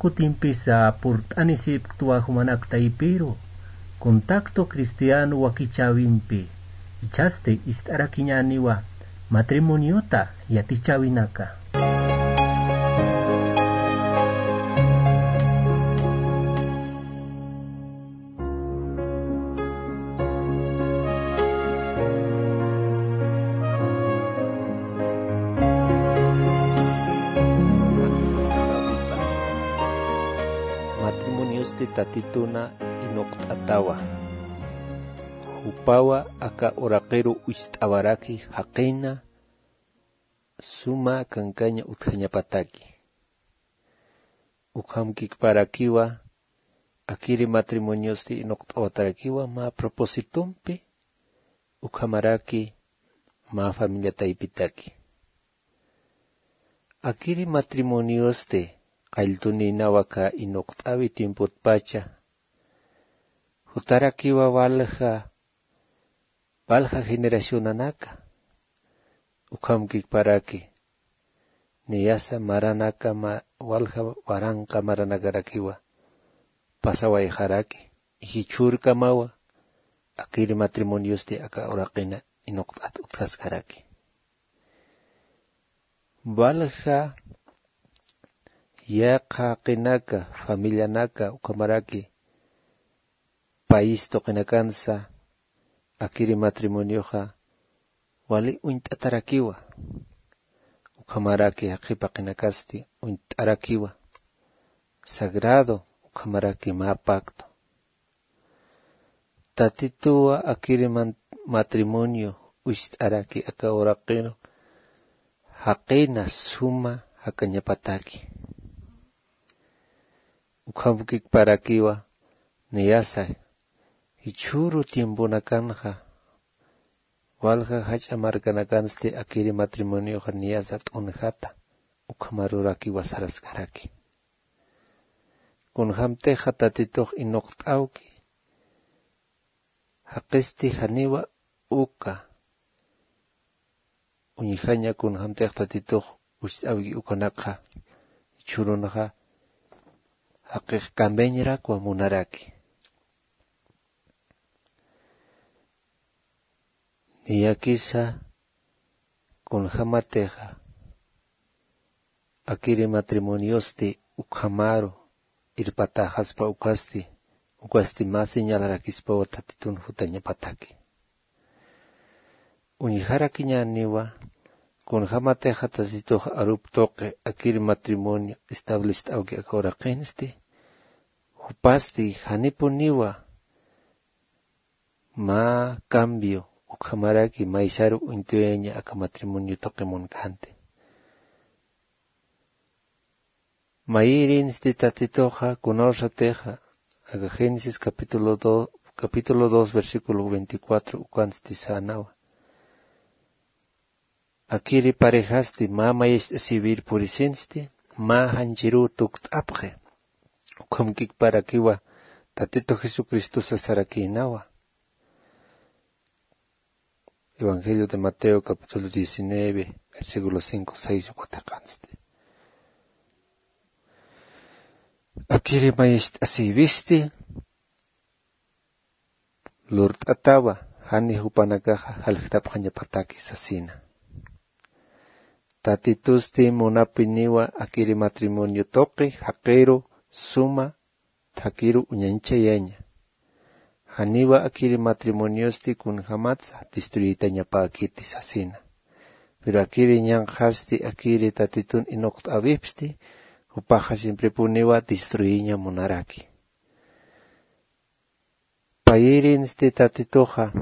timpisa purtanisip tua humanak taipiro. Contacto cristiano wakichawimpi. Ichaste istarakiñaniwa matrimoniota yatichawinaka. Matrimonios de tatituna inoktatawa. Hupawa aka orakeru uistawaraki haqina suma kankanya uthañapataki. Ukhamkikparakiwa akiri matrimonios de inoktawatarakiwa ma propositumpi ukhamaraki ma familia taipitaki. Akiri matrimonios de qailtunina waka inoktawi tiempot pacha. Hutarakiwa valja generación anaka. Ukhamkikparaki. Niyasa maranaka valja waranka maranagarakiwa. Pasaway haraki. Ihichurka mawa. Akiri matrimonios de aka oraqina inoktat utkaskaraki. Valja yaqa qinaka, familia naka, ukamaraki, país toqinakansa, akiri matrimonioja, wali uint'atarakiwa, ukamaraki haqipa qinakasti, uint'arakiwa, sagrado, ukamaraki ma pacto. Tatitua akiri matrimonio, uist'araki aka oraqino, haqina suma hakañapataki. Ukhamkikparakiwa niyasa hichuru tiempo nakanja walja hachamarkanakanste akiri matrimonio niyasa t'unjata ukhamarurakiwa saraskaraki kunhamteja tatitoj inoqt'awki haqisti haniwa uka uñijaña kunhamtej tatitoj uxt'awki ukanaqa hichurunaja haqiq kambeñrak wa munaraki. Niyakisa kunhamateja akiri matrimoniosti ukhamaro irpatajaspa ukasti más señalarakispa watatitun hutañapataki. Uñijaraki ñaniwa kunhamateja tatitoj aruptoqe akiri matrimonio established auki akoraqinsti hupasti hanipuniwa ma cambio ukhamaraki maisaru uintueña aka matrimonio toqimunkante. Mairinsti tatitoja kunorsateja aka Génesis capítulo 2 versículo 24 ukansti sanawa. Akiri parejasti ma mayest civil purisensti ma hanjiru tuktapje. Ukhamkikparakiwa tatito Jesucristo sasarakinawa. Evangelio de Mateo capítulo 19 versículo 5-6 watakanste. Akiri mayest asivisti Lord atawa hani hupanakaja halhtapjañapataki sasina. Tatitusti monapiniwa akiri matrimonio toqi haqero suma takiru uñanchayaña. Haniwa akiri matrimoniosti kun hamatsa destruitañapakiti sasina. Pero akiri ñanjasti akiri tatitun inokt avipsti upaja siempre puniwa destruiña monaraki. Pairinsti tatitoja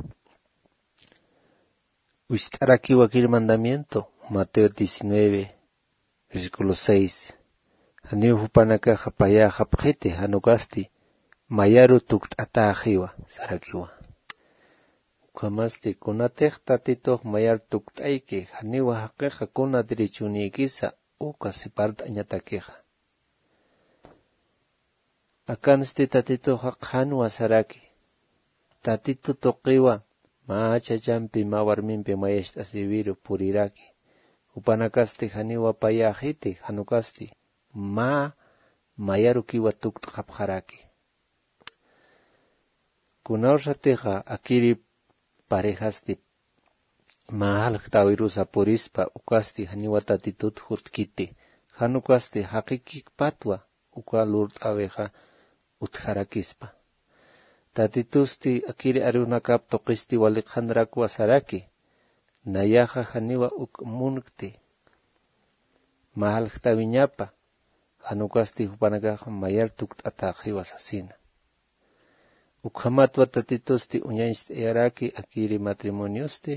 uistarakiwa akiri mandamiento Mateo 19 versículo 6. Haniu hupanaka hapaya hapjete hanukasti mayaru tuktatajiwa sarakiwa. Ukamasti kunatej tatitoh mayar tuktaike haniwa hakeja kuna dirichuniikisa uka siparta añatakeja. Akansti tatitoh haqhanwa saraki. Tatito toqiwa maachachampi mawarmimpi mayesh asiviru puriraki. Upanakasti haniwa payajiti hanukasti mayarukiwa tuktqapqaraki. Kunawshateqa akiri parejasti mahalqtawirusa purispa ukasti haniwa tatitut hutkiti hanukasti haqiqikpatwa uka lurt'aweqa utharakispa. Tatitusti akiri arunakap toqisti waliqhanrakwa saraki nayaqa haniwa munqti mahalqtawiñapa hanukasti hupanakaqa mayar tukt'ataqiwas asina. Ukhamatwa tatitusti uñaysti yaraki akiri matrimoniosti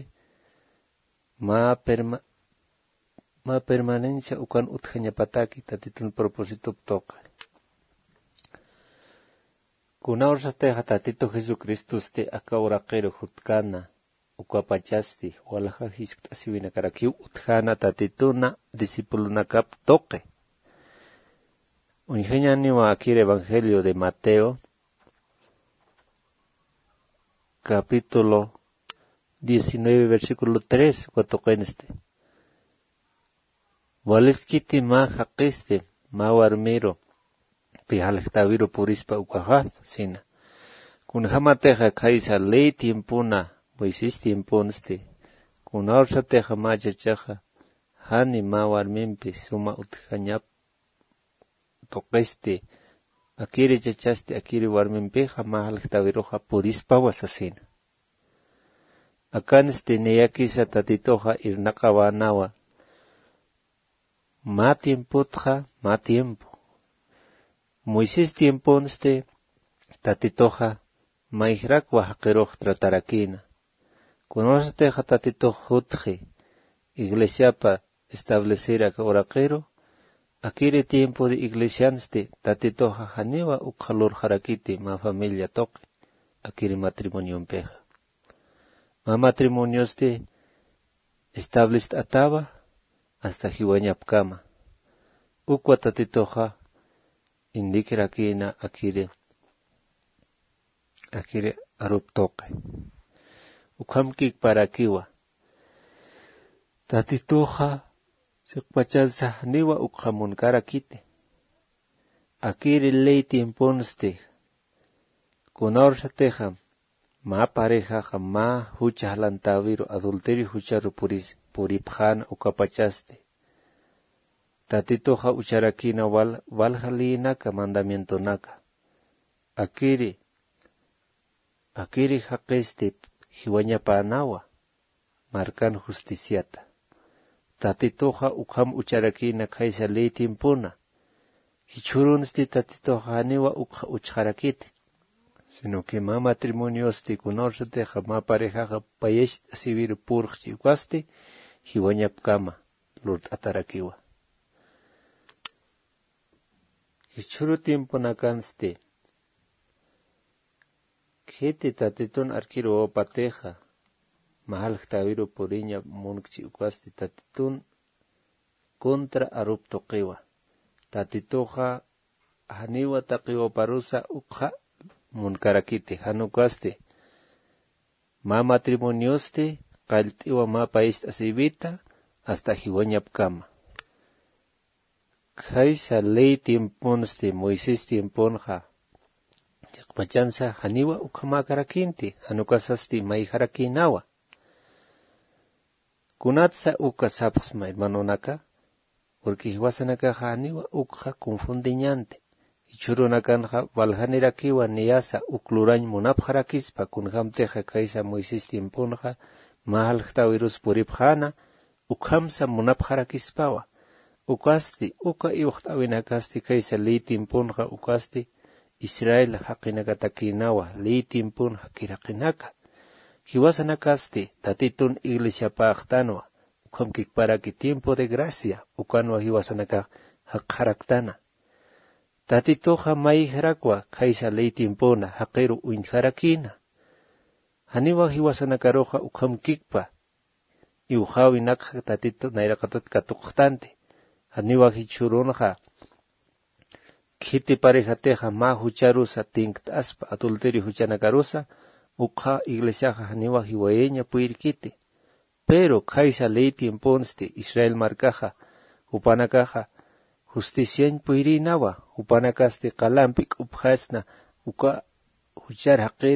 ma permanencia ukan uthañapataki tatitun propósito toqa. Kunawshateqa tatito Jesucristusti akawraqero hutkana ukapachasti walaqa hisk't'asiwinakarakiw uthana tatituna discipulunakap toqe. Unjeñaniwa akiri Evangelio de Mateo capítulo 19 versículo 3 cuatoqeneste. Waliskiti ma haqiste ma warmiro pihalqtawiro purispa ukaqa sina. Kunhamateqa kaysa ley tiempuna Moisés tiempunste. Kunawshateqa machachaqa hani ma warminpi suma uthañap toqeste akiri chachaste akiri warminpiqa mahalqtawiroqa purispa wasasina. Akaniste neyakisa tatitoqa irnaqawanawa ma tiemputqa ma tiempo. Moisés tiempunste tatitoqa maihrakwa haqiroq tratarakina. Kunawshateqa tatitoqa hutqi iglesiapa establecera oraqero akiri tiempo de iglesianste tatitoqa haniwa uqhalur harakiti ma familia toqi akiri matrimonionpeqa. Ma matrimonioste estableced ataba hasta hiwañapkama. Ukwa tatitoqa indikirakina akiri arup toqi. Ukhamkik parakiwa. Tatitoqa siqpachansa haniwa ukhamunkarakiti. Akiri ley tiempunste kunawshateqa ma parejaqa ma huchahlantawiro adulterio hucharu puripjana ukapachaste. Tatitoqa ucharakina walhalinaka mandamientonaka. Akiri haqiste hiwañapanawa marcan justiciata. Tatitoqa ukham ucharakina kaysa ley tiempuna. Hichurunsti tatitoqa haniwa uchharakiti. Sino que ma matrimoniosti kunawshateqa ma parejaqa payesh asiviru purqchi ukaste hiwañapkama lurt'atarakiwa. Hichuru tiempunakanste khiti tatitun arkiru opateja mahalqtawiru puriña munqchi ukaste tatitun contra arup toqiwa. Tatitoqa haniwa taqiwa parusa ukha munkarakiti hanukaste ma matrimonioste qalt'iwa ma país asibita hasta hiwañapkama. Kaysa ley tiempunste Moisés tiempunqa chiqpachansa haniwa ukhamakarakinti hanukasasti mayharakinawa. Kunatsa uka sapqsma hermanonaka porque hiwasanaka haniwa ukha confundiñante. Ichurunakanja valhanirakiwa niyasa uklurañ munapharakispa kunhamteja kaysa Moisés tiempunqa mahalqtawirus puripjana ukhamsa munapharakispawa. Ukasti uka iwaqtawinakasti kaysa ley tiempunqa ukasti Israel haqinakatakinawa ley tiempun haqiraqinaka. Hiwasanakasti tatitun iglesia paqtanwa ukhamkikparaki tiempo de gracia ukanwa hiwasanaka haqharaktana. Tatitoqa mayhrakwa kaysa ley tiempuna haqiru uinharakina. Haniwa hiwasanakaroqa ukhamkikpa iwhawinakqa tatito nayraqatatka tuqtante. Haniwa hichurunqa khiti parejateja ma hucharusa tinktaspa adulterio huchanakarusa ukha iglesiaja haniwa hiwayeña puirkiti. Pero kaysa ley tiempunste Israel marcaja upanakaja justician puirinawa, upanakaste kalampik upjasna, uka huchar haqir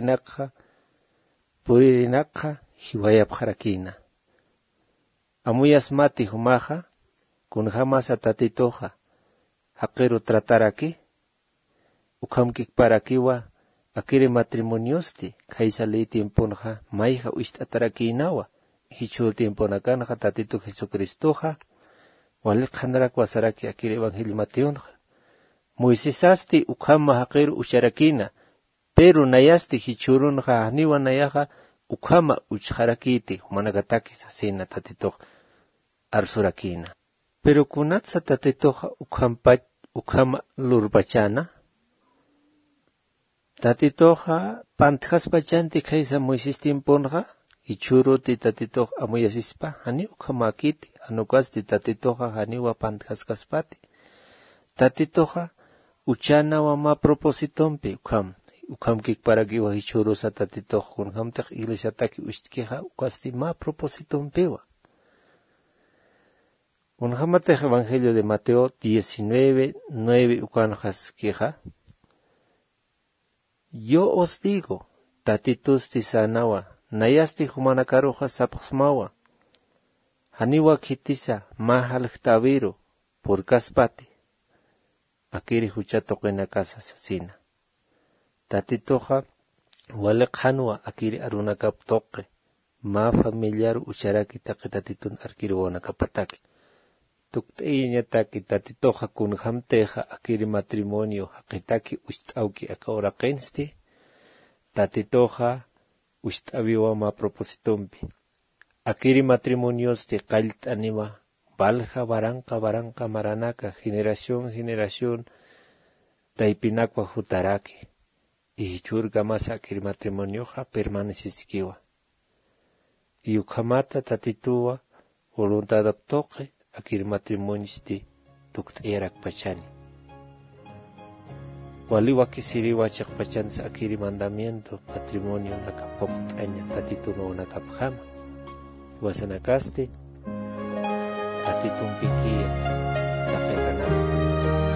puririnakha, hiwayap harakina. Amuyas mati humaja, kunjamasa tatitoja, haqiru trataraki, ukamkik parakiwa, akiri matrimoniosti, kaisali tiemponja, maija uistataraki hichul tiemponakanja tatito Jesucristoja, walik hanrak wasaraki akiri evangelio Mateonja. Moisesasti ukama haqiru usharakina, pero nayasti hichurunja haniwa nayaja, ukama uchharakiti, humanakataki sasina tatitoja arsurakina. Pero kunatsa tatitoja ukama lurbachana, tatitoja pantjaspachanti kaisa Moisés tiemponja, ichuruti tatitoja amuyasispa, hani ukamakiti, anukasti tatitoja haniwa pantjaskaspati. Tatitoja uchana wa ma propositompi ukam kikparakiwa ichurusa tatitoja kunhamtak iglesiataki ushtkeja ukasti ma propositompewa. Unhamatej Evangelio de Mateo 19:9 ukanjas queja. Yo os digo, tatitusti sanawa, nayasti humanakaroja sapxmawa, haniwa kitisa mahalktaviro, por kaspati, akiri huchatoqena casa sasina. Tatitoja, walek hanwa akiri arunakaptoqe, ma familiar ucharaki taqitatitun arkiri wanakapataki. Tukteiñataki tatitoja kunhamteja akiri matrimonio haqitaki ushtauki akauraqensti, tatitoja ushtaviwa ma propositompi. Akiri matrimoniosti qallt'aniwa valja baranqa maranaka generación taipinakwa hutaraki. Ihichurga masa akiri matrimonioja permanecisikiwa. Iyukhamata tatituwa voluntad aptoqe akiri matrimonisti tukt'erak pachani. Waliwa kisiriwa chakpachansa akiri mandamiento matrimonio nakapoktaña tatituno nakapjama. Wasanakaste tatitun pikia takekanaksa.